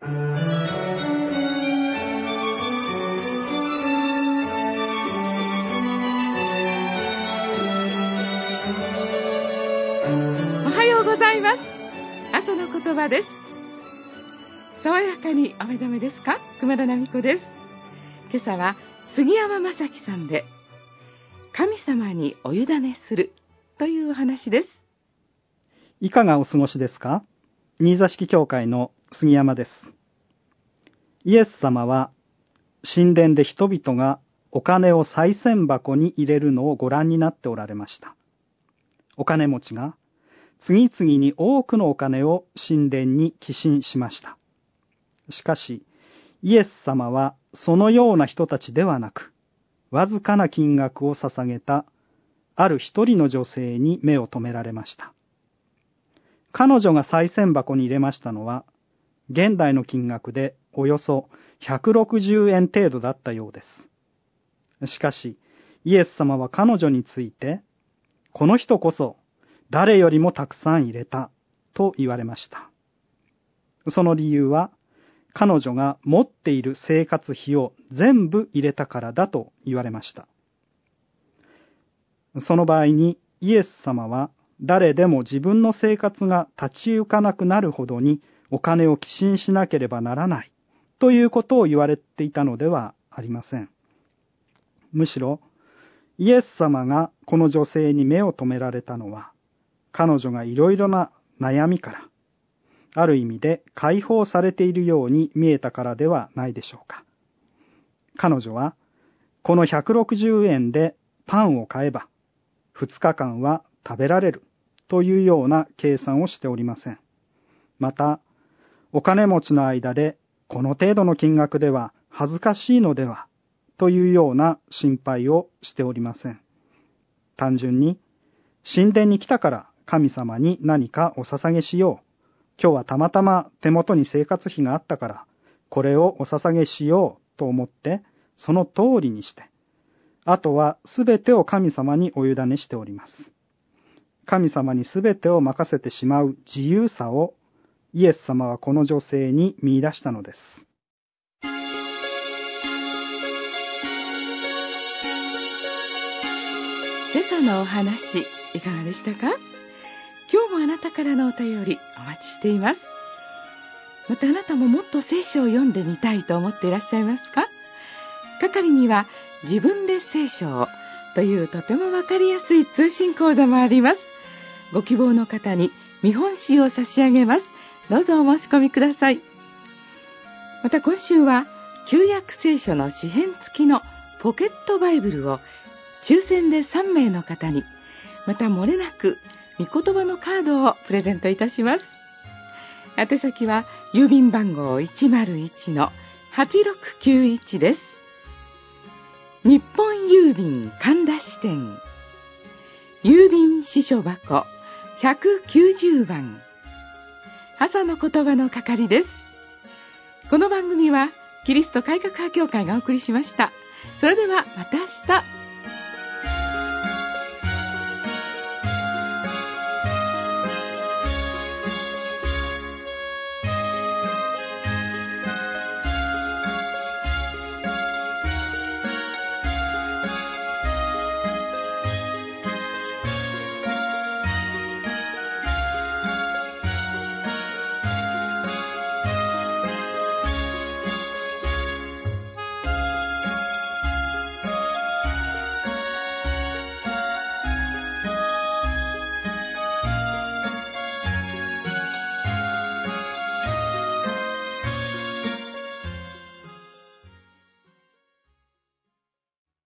はようございます。朝の言葉です。爽やかにお目覚めですか？熊田奈美子です。今朝は杉山正樹さんで、神様にお委ねするというお話です。 いかがお過ごしですか？新座敷教会の杉山です。イエス様は神殿で人々がお金を賽銭箱に入れるのをご覧になっておられました。お金持ちが次々に多くのお金を神殿に寄進しました。しかし、イエス様はそのような人たちではなく、わずかな金額を捧げたある一人の女性に目を留められました。彼女が賽銭箱に入れましたのは、現代の金額でおよそ160円程度だったようです。しかし、イエス様は彼女について、この人こそ誰よりもたくさん入れたと言われました。その理由は、彼女が持っている生活費を全部入れたからだと言われました。その場合にイエス様は誰でも自分の生活が立ち行かなくなるほどにお金を寄進しなければならないということを言われていたのではありません。むしろイエス様がこの女性に目を留められたのは、彼女がいろいろな悩みからある意味で解放されているように見えたからではないでしょうか。彼女はこの160円でパンを買えば2日間は食べられるというような計算をしておりません。また、お金持ちの間でこの程度の金額では恥ずかしいのではというような心配をしておりません。単純に神殿に来たから神様に何かお捧げしよう。今日はたまたま手元に生活費があったから、これをお捧げしようと思って、その通りにして、あとはすべてを神様にお委ねしております。神様にすべてを任せてしまう自由さを、イエス様はこの女性に見出したのです。 今朝のお話、いかがでしたか？今日もあなたからのお便りお待ちしています。またあなたももっと聖書を読んでみたいと思っていらっしゃいますか？係には自分で聖書をというとてもわかりやすい通信講座もあります。ご希望の方に見本集を差し上げます。どうぞお申し込みください。また今週は旧約聖書の詩編付きのポケットバイブルを抽選で3名の方に、また漏れなく御言葉のカードをプレゼントいたします。宛先は郵便番号 101-8691 です。日本郵便神田支店郵便支所箱190番朝の言葉の係です。この番組はキリスト改革派協会がお送りしました。それではまた明日。